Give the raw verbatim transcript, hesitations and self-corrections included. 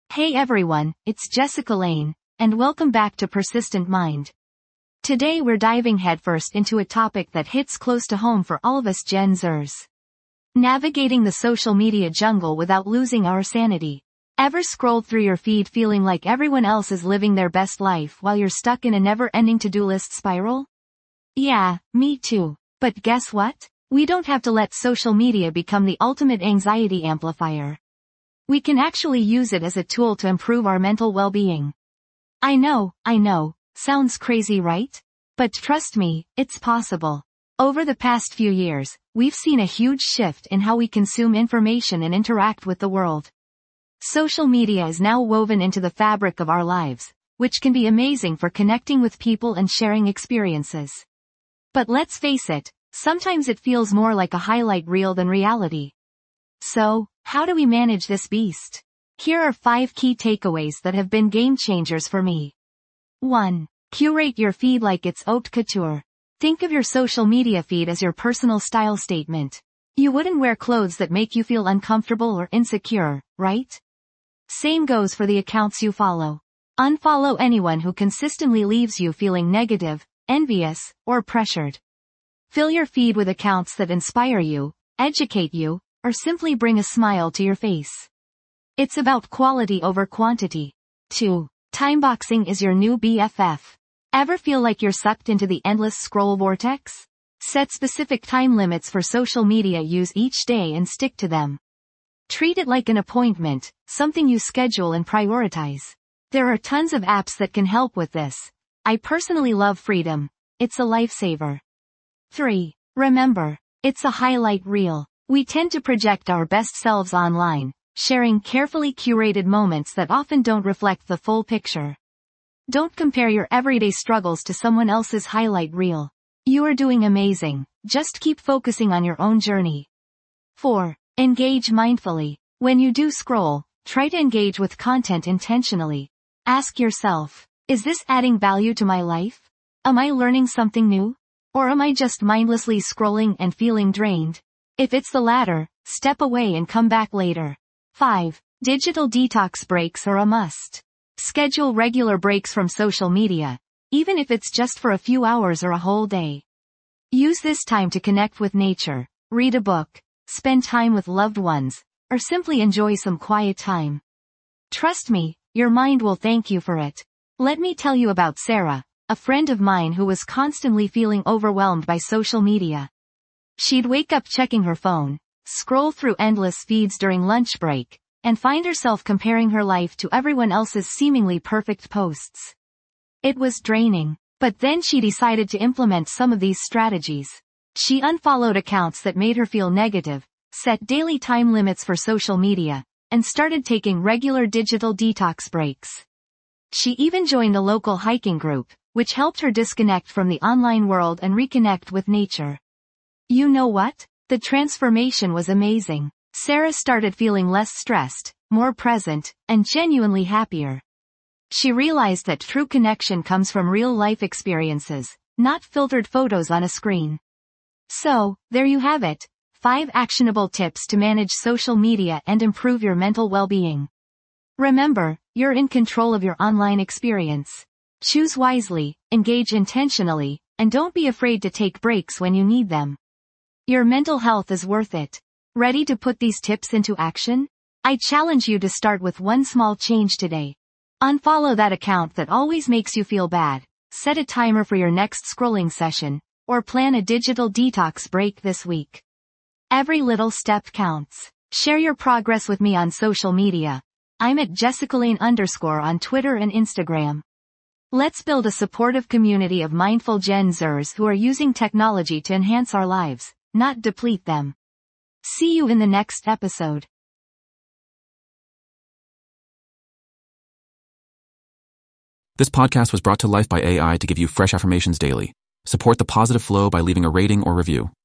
Hey everyone, it's Jessica Lane, and welcome back to Persistent Mind. Today we're diving headfirst into a topic that hits close to home for all of us Gen Zers. Navigating the social media jungle without losing our sanity. Ever scrolled through your feed feeling like everyone else is living their best life while you're stuck in a never-ending to-do list spiral? Yeah, me too. But guess what? We don't have to let social media become the ultimate anxiety amplifier. We can actually use it as a tool to improve our mental well-being. I know, I know, sounds crazy, right? But trust me, it's possible. Over the past few years, we've seen a huge shift in how we consume information and interact with the world. Social media is now woven into the fabric of our lives, which can be amazing for connecting with people and sharing experiences. But let's face it, sometimes it feels more like a highlight reel than reality. So, how do we manage this beast? Here are five key takeaways that have been game changers for me. one. Curate your feed like it's haute couture. Think of your social media feed as your personal style statement. You wouldn't wear clothes that make you feel uncomfortable or insecure, right? Same goes for the accounts you follow. Unfollow anyone who consistently leaves you feeling negative, envious, or pressured. Fill your feed with accounts that inspire you, educate you, or simply bring a smile to your face. It's about quality over quantity. two. Timeboxing is your new B F F. Ever feel like you're sucked into the endless scroll vortex? Set specific time limits for social media use each day and stick to them. Treat it like an appointment, something you schedule and prioritize. There are tons of apps that can help with this. I personally love Freedom. It's a lifesaver. three. Remember, it's a highlight reel. We tend to project our best selves online, sharing carefully curated moments that often don't reflect the full picture. Don't compare your everyday struggles to someone else's highlight reel. You are doing amazing, just keep focusing on your own journey. four. Engage mindfully. When you do scroll, try to engage with content intentionally. Ask yourself, is this adding value to my life? Am I learning something new? Or am I just mindlessly scrolling and feeling drained? If it's the latter, step away and come back later. five. Digital detox breaks are a must. Schedule regular breaks from social media, even if it's just for a few hours or a whole day. Use this time to connect with nature, read a book, spend time with loved ones, or simply enjoy some quiet time. Trust me, your mind will thank you for it. Let me tell you about Sarah, a friend of mine who was constantly feeling overwhelmed by social media. She'd wake up checking her phone, scroll through endless feeds during lunch break, and find herself comparing her life to everyone else's seemingly perfect posts. It was draining, but then she decided to implement some of these strategies. She unfollowed accounts that made her feel negative, set daily time limits for social media, and started taking regular digital detox breaks. She even joined a local hiking group, which helped her disconnect from the online world and reconnect with nature. You know what? The transformation was amazing. Sarah started feeling less stressed, more present, and genuinely happier. She realized that true connection comes from real-life experiences, not filtered photos on a screen. So, there you have it. Five actionable tips to manage social media and improve your mental well-being. Remember, you're in control of your online experience. Choose wisely, engage intentionally, and don't be afraid to take breaks when you need them. Your mental health is worth it. Ready to put these tips into action? I challenge you to start with one small change today. Unfollow that account that always makes you feel bad, set a timer for your next scrolling session, or plan a digital detox break this week. Every little step counts. Share your progress with me on social media. I'm at JessicaLane underscore on Twitter and Instagram. Let's build a supportive community of mindful Gen Zers who are using technology to enhance our lives, not deplete them. See you in the next episode. This podcast was brought to life by A I to give you fresh affirmations daily. Support the positive flow by leaving a rating or review.